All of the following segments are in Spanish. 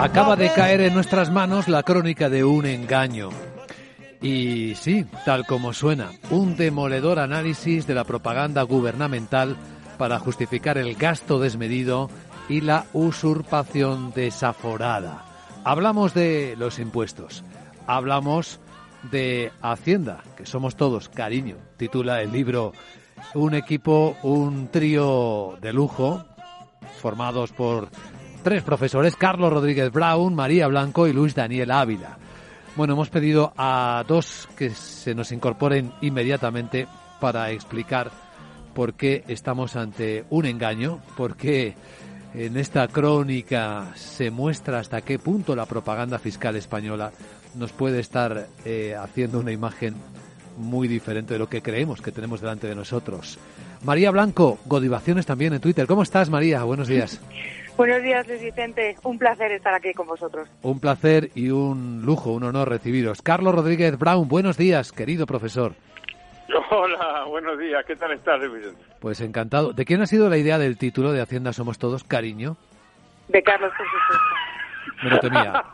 Acaba de caer en nuestras manos la crónica de un engaño. Y sí, tal como suena, un demoledor análisis de la propaganda gubernamental para justificar el gasto desmedido y la usurpación desaforada. Hablamos de los impuestos, hablamos de Hacienda, que somos todos, cariño, titula el libro. Un equipo, un trío de lujo, formados por 3 profesores, Carlos Rodríguez Brown, María Blanco y Luis Daniel Ávila. Bueno, hemos pedido a 2 que se nos incorporen inmediatamente para explicar por qué estamos ante un engaño, por qué en esta crónica se muestra hasta qué punto la propaganda fiscal española nos puede estar haciendo una imagen muy diferente de lo que creemos que tenemos delante de nosotros. María Blanco, Godivaciones también en Twitter. ¿Cómo estás, María? Buenos días. Buenos días, Luis Vicente. Un placer estar aquí con vosotros. Un placer y un lujo, un honor recibiros. Carlos Rodríguez Brown, buenos días, querido profesor. Hola, buenos días. ¿Qué tal estás, Luis Vicente? Pues encantado. ¿De quién ha sido la idea del título de Hacienda Somos Todos, cariño? De Carlos, por supuesto. Me lo temía.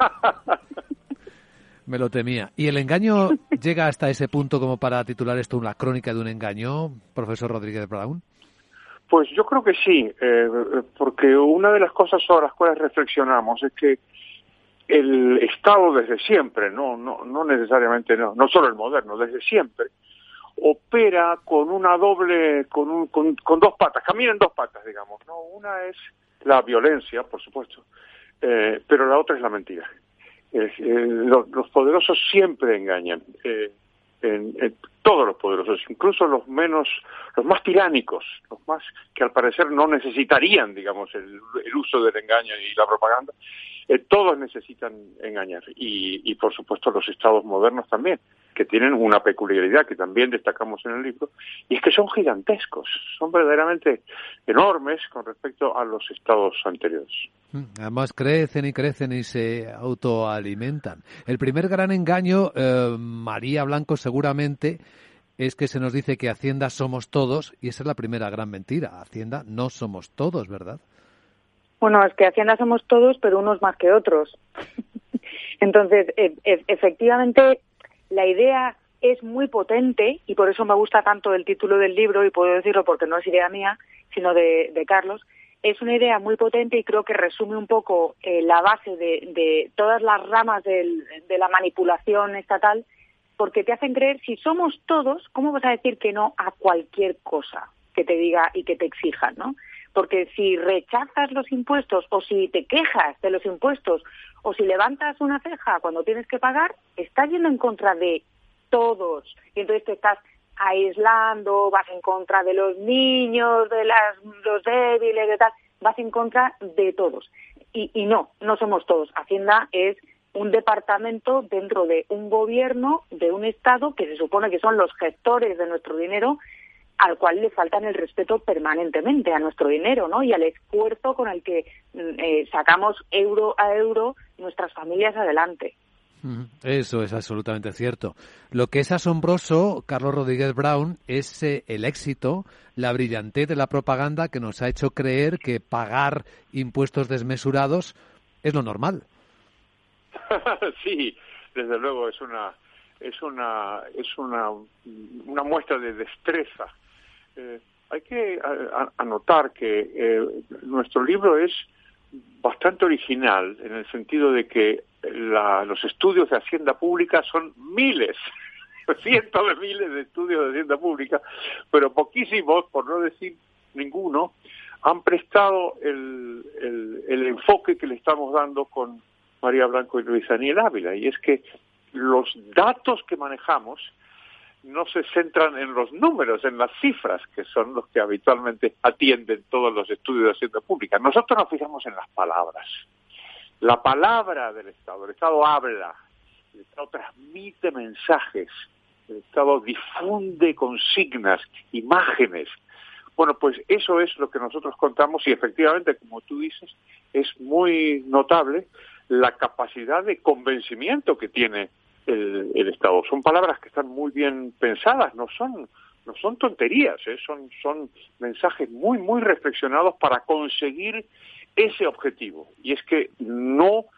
Me lo temía. ¿Y el engaño llega hasta ese punto como para titular esto una crónica de un engaño, profesor Rodríguez Brown? Pues yo creo que sí, porque una de las cosas sobre las cuales reflexionamos es que el Estado desde siempre, no necesariamente, no solo el moderno, desde siempre, opera con una doble, con 2 patas, camina en 2 patas, digamos, ¿no? Una es la violencia, por supuesto, pero la otra es la mentira. Los poderosos siempre engañan, todos los poderosos, incluso los más tiránicos, los más que al parecer no necesitarían, digamos, el uso del engaño y la propaganda, todos necesitan engañar y por supuesto los estados modernos también, que tienen una peculiaridad que también destacamos en el libro, y es que son gigantescos, son verdaderamente enormes con respecto a los estados anteriores. Además crecen y se autoalimentan. El primer gran engaño, María Blanco, seguramente es que se nos dice que Hacienda somos todos, y esa es la primera gran mentira. Hacienda no somos todos, ¿verdad? Bueno, es que Hacienda somos todos, pero unos más que otros. Entonces, efectivamente, la idea es muy potente, y por eso me gusta tanto el título del libro, y puedo decirlo porque no es idea mía, sino de Carlos. Es una idea muy potente y creo que resume un poco la base de todas las ramas de la manipulación estatal, porque te hacen creer, si somos todos, ¿cómo vas a decir que no a cualquier cosa que te diga y que te exijan, ¿no? Porque si rechazas los impuestos, o si te quejas de los impuestos, o si levantas una ceja cuando tienes que pagar, estás yendo en contra de todos. Y entonces te estás aislando, vas en contra de los niños, de los débiles, de tal, vas en contra de todos. Y no somos todos. Hacienda es un departamento dentro de un gobierno, de un Estado, que se supone que son los gestores de nuestro dinero, al cual le faltan el respeto permanentemente a nuestro dinero, ¿no? Y al esfuerzo con el que sacamos euro a euro nuestras familias adelante. Eso es absolutamente cierto. Lo que es asombroso, Carlos Rodríguez Brown, es el éxito, la brillantez de la propaganda que nos ha hecho creer que pagar impuestos desmesurados es lo normal. Sí, desde luego es una muestra de destreza. Hay que anotar que nuestro libro es bastante original en el sentido de que los estudios de Hacienda Pública son miles, cientos de miles de estudios de Hacienda Pública, pero poquísimos, por no decir ninguno, han prestado el enfoque que le estamos dando con María Blanco y Luis Daniel Ávila, y es que los datos que manejamos no se centran en los números, en las cifras, que son los que habitualmente atienden todos los estudios de Hacienda Pública. Nosotros nos fijamos en las palabras. La palabra del Estado. El Estado habla, el Estado transmite mensajes, el Estado difunde consignas, imágenes. Bueno, pues eso es lo que nosotros contamos y efectivamente, como tú dices, es muy notable la capacidad de convencimiento que tiene el Estado. Son palabras que están muy bien pensadas, no son tonterías, son mensajes muy, muy reflexionados para conseguir ese objetivo. Y es que no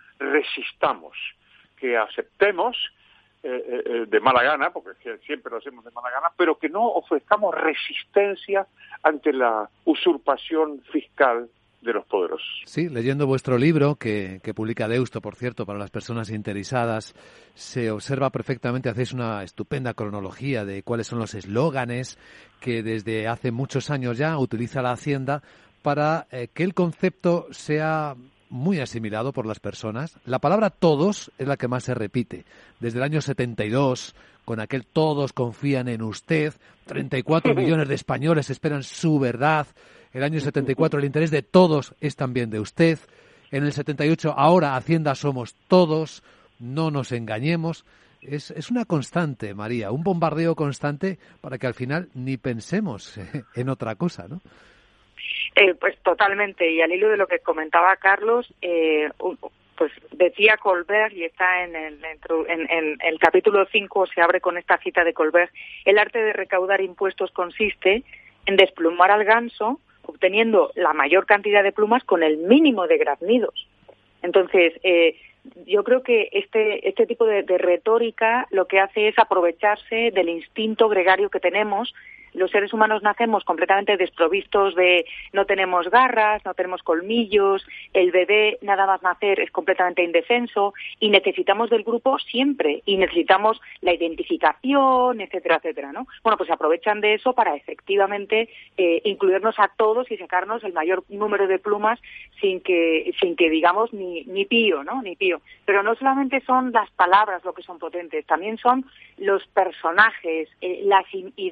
resistamos, que aceptemos de mala gana, porque siempre lo hacemos de mala gana, pero que no ofrezcamos resistencia ante la usurpación fiscal de los poderosos. Sí, leyendo vuestro libro, que publica Deusto, por cierto, para las personas interesadas, se observa perfectamente, hacéis una estupenda cronología de cuáles son los eslóganes que desde hace muchos años ya utiliza la Hacienda para que el concepto sea muy asimilado por las personas. La palabra todos es la que más se repite. Desde el año 72, con aquel todos confían en usted, 34 millones de españoles esperan su verdad. El año 74 el interés de todos es también de usted. En el 78 ahora Hacienda somos todos, no nos engañemos. Es una constante, María, un bombardeo constante para que al final ni pensemos en otra cosa, ¿no? Pues totalmente, y al hilo de lo que comentaba Carlos, pues decía Colbert, y está en el capítulo 5, se abre con esta cita de Colbert: el arte de recaudar impuestos consiste en desplumar al ganso, obteniendo la mayor cantidad de plumas con el mínimo de graznidos. Entonces, yo creo que este tipo de retórica lo que hace es aprovecharse del instinto gregario que tenemos. Los seres humanos nacemos completamente desprovistos no tenemos garras, no tenemos colmillos, el bebé nada más nacer es completamente indefenso y necesitamos del grupo siempre, y necesitamos la identificación, etcétera, etcétera, ¿no? Bueno, pues se aprovechan de eso para efectivamente incluirnos a todos y sacarnos el mayor número de plumas sin que digamos ni pío, ¿no? Ni pío. Pero no solamente son las palabras lo que son potentes, también son los personajes, las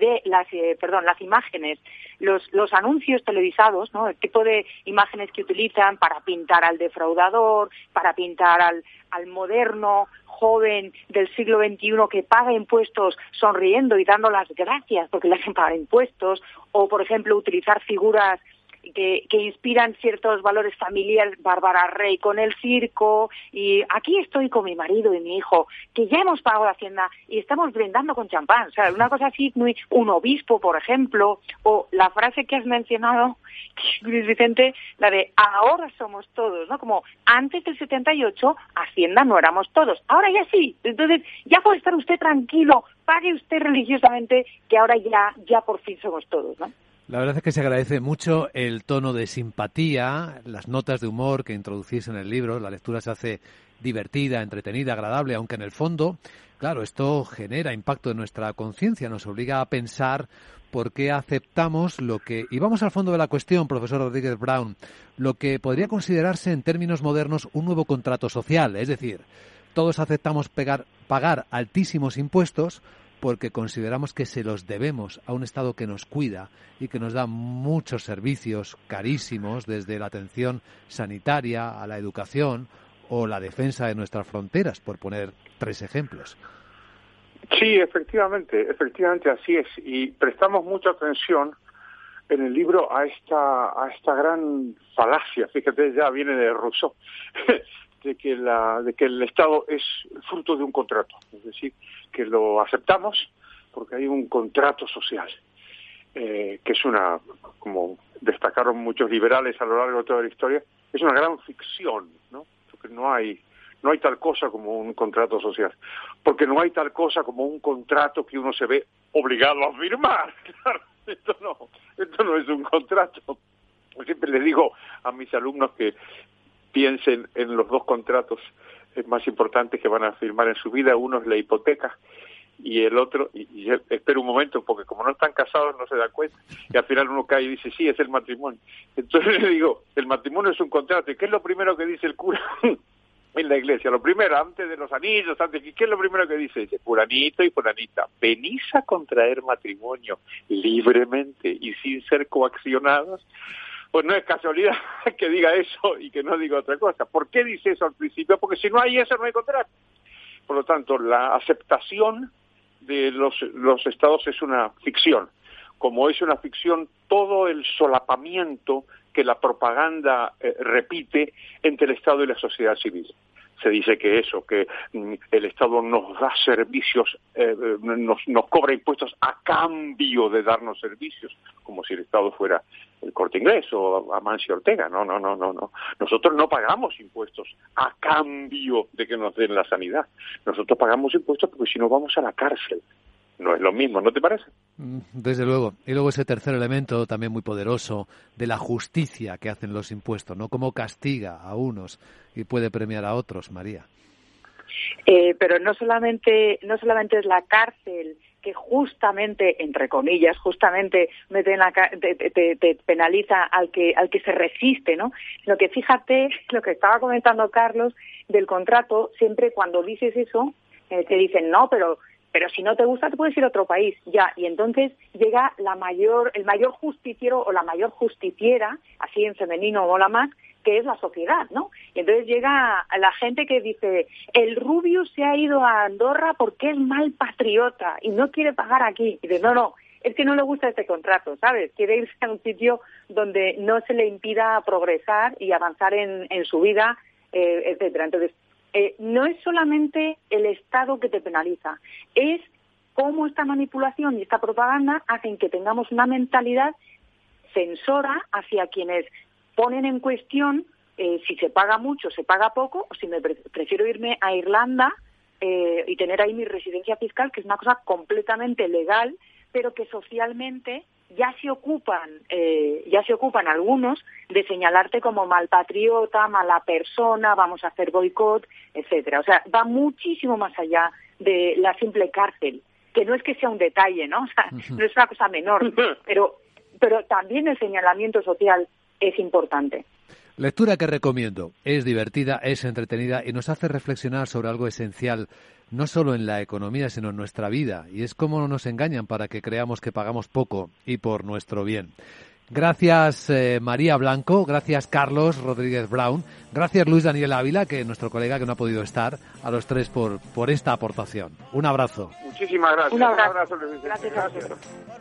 imágenes, los anuncios televisados, ¿no? El tipo de imágenes que utilizan para pintar al defraudador, para pintar al moderno joven del siglo XXI que paga impuestos sonriendo y dando las gracias porque le hacen pagar impuestos, o por ejemplo utilizar figuras que inspiran ciertos valores familiares, Bárbara Rey con el circo, y aquí estoy con mi marido y mi hijo, que ya hemos pagado la Hacienda y estamos brindando con champán. O sea, una cosa así, un obispo, por ejemplo, o la frase que has mencionado, Luis Vicente, la de ahora somos todos, ¿no? Como antes del 78, Hacienda no éramos todos, ahora ya sí. Entonces, ya puede estar usted tranquilo, pague usted religiosamente, que ahora ya por fin somos todos, ¿no? La verdad es que se agradece mucho el tono de simpatía, las notas de humor que introducís en el libro. La lectura se hace divertida, entretenida, agradable, aunque en el fondo, claro, esto genera impacto en nuestra conciencia, nos obliga a pensar por qué aceptamos lo que, y vamos al fondo de la cuestión, profesor Rodríguez Brown, lo que podría considerarse en términos modernos un nuevo contrato social, es decir, todos aceptamos pagar altísimos impuestos porque consideramos que se los debemos a un Estado que nos cuida y que nos da muchos servicios carísimos, desde la atención sanitaria a la educación o la defensa de nuestras fronteras, por poner 3 ejemplos. Sí, efectivamente así es. Y prestamos mucha atención en el libro a esta gran falacia, fíjate, ya viene de Rousseau, de que el Estado es fruto de un contrato, es decir, que lo aceptamos porque hay un contrato social, que es como destacaron muchos liberales a lo largo de toda la historia, es una gran ficción, ¿no? Porque no hay tal cosa como un contrato social, porque no hay tal cosa como un contrato que uno se ve obligado a firmar. Claro, esto no es un contrato. Siempre les digo a mis alumnos que piensen en los 2 contratos más importantes que van a firmar en su vida. Uno es la hipoteca y el otro, y espera un momento, porque como no están casados no se dan cuenta, y al final uno cae y dice, sí, es el matrimonio. Entonces le digo, el matrimonio es un contrato, ¿y qué es lo primero que dice el cura en la iglesia? Lo primero, antes de los anillos, ¿qué es lo primero que dice? Dice, fulanito y fulanita, venís a contraer matrimonio libremente y sin ser coaccionados. Pues no es casualidad que diga eso y que no diga otra cosa. ¿Por qué dice eso al principio? Porque si no hay eso, no hay contrato. Por lo tanto, la aceptación de los estados es una ficción. Como es una ficción, todo el solapamiento que la propaganda repite entre el Estado y la sociedad civil. Se dice que el Estado nos da servicios, nos cobra impuestos a cambio de darnos servicios, como si el Estado fuera el Corte Inglés o Amancio Ortega. No. Nosotros no pagamos impuestos a cambio de que nos den la sanidad. Nosotros pagamos impuestos porque si no vamos a la cárcel. No es lo mismo, ¿no te parece? Desde luego. Y luego ese tercer elemento también muy poderoso de la justicia que hacen los impuestos, ¿no? Cómo castiga a unos y puede premiar a otros, María. Pero no solamente es la cárcel que justamente, entre comillas, mete te penaliza al que se resiste, ¿no? Lo que fíjate, lo que estaba comentando Carlos del contrato, siempre cuando dices eso, te dicen, no, pero si no te gusta te puedes ir a otro país, ya, y entonces llega el mayor justiciero o la mayor justiciera, así en femenino mola más, que es la sociedad, ¿no? Y entonces llega la gente que dice, el rubio se ha ido a Andorra porque es mal patriota y no quiere pagar aquí. Y dice, no, es que no le gusta este contrato, ¿sabes? Quiere irse a un sitio donde no se le impida progresar y avanzar en su vida, etcétera. Entonces, no es solamente el Estado que te penaliza, es cómo esta manipulación y esta propaganda hacen que tengamos una mentalidad censora hacia quienes ponen en cuestión si se paga mucho, se paga poco, o si me prefiero irme a Irlanda y tener ahí mi residencia fiscal, que es una cosa completamente legal, pero que socialmente ya se ocupan algunos de señalarte como mal patriota, mala persona, vamos a hacer boicot, etcétera. O sea, va muchísimo más allá de la simple cárcel, que no es que sea un detalle, ¿no? O sea, no es una cosa menor, pero también el señalamiento social es importante. Lectura que recomiendo. Es divertida, es entretenida y nos hace reflexionar sobre algo esencial, no solo en la economía, sino en nuestra vida. Y es cómo nos engañan para que creamos que pagamos poco y por nuestro bien. Gracias María Blanco, gracias Carlos Rodríguez Brown, gracias Luis Daniel Ávila, que nuestro colega que no ha podido estar, a los tres por esta aportación. Un abrazo. Muchísimas gracias. Un abrazo. Gracias.